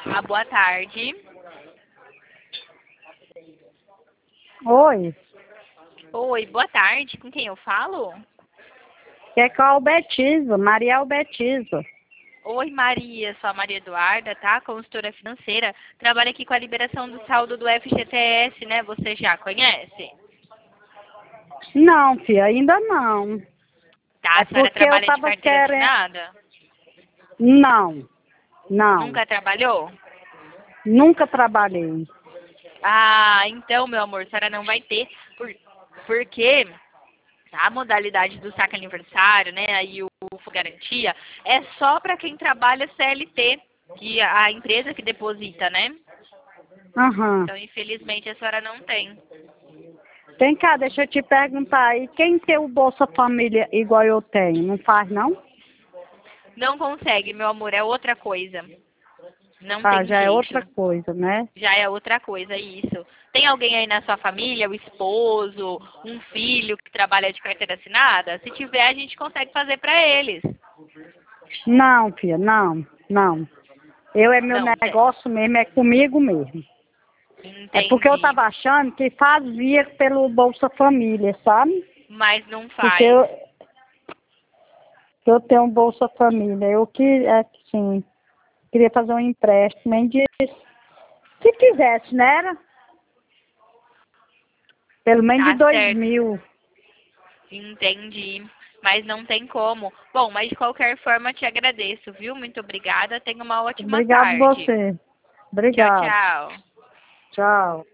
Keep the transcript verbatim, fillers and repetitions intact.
Ah, boa tarde. Oi, Oi, boa tarde. Com quem eu falo? que é com a Albetiza, Maria Albetiza. Oi, Maria. Sou a Maria Eduarda, tá? Consultora financeira. Trabalho aqui com a liberação do saldo do F G T S, né? Você já conhece? Não, filha, ainda não. Tá, É a senhora porque eu trabalha de tava carteira querendo. assinada? Não, não. Nunca trabalhou? Nunca trabalhei. Ah, então, meu amor, a senhora não vai ter. Por, porque a modalidade do saque aniversário, né? Aí o, o garantia é só para quem trabalha C L T, que a empresa que deposita, né? Aham. Então, infelizmente, a senhora não tem. Vem cá, deixa eu te perguntar aí. Quem tem o Bolsa Família igual eu tenho? Não faz, não? Não consegue, meu amor, é outra coisa. Não Ah, tem já é outra jeito. coisa, né? Já é outra coisa, isso. Tem alguém aí na sua família, o esposo, um filho que trabalha de carteira assinada? Se tiver, a gente consegue fazer para eles. Não, filha, não, não. Eu é meu Não tem. negócio mesmo, é comigo mesmo. É porque eu Entendi. tava achando que fazia pelo Bolsa Família, sabe? Mas não Porque faz. eu, eu tenho um Bolsa Família. Eu que, é, sim, queria fazer um empréstimo, hein, de, se fizesse, né? Era? Pelo menos de Tá dois certo. mil. Entendi. Mas não tem como. Bom, mas de qualquer forma te agradeço, viu? Muito obrigada. Tenha uma ótima Obrigado tarde. você. Tchau, Obrigado. tchau. Tchau.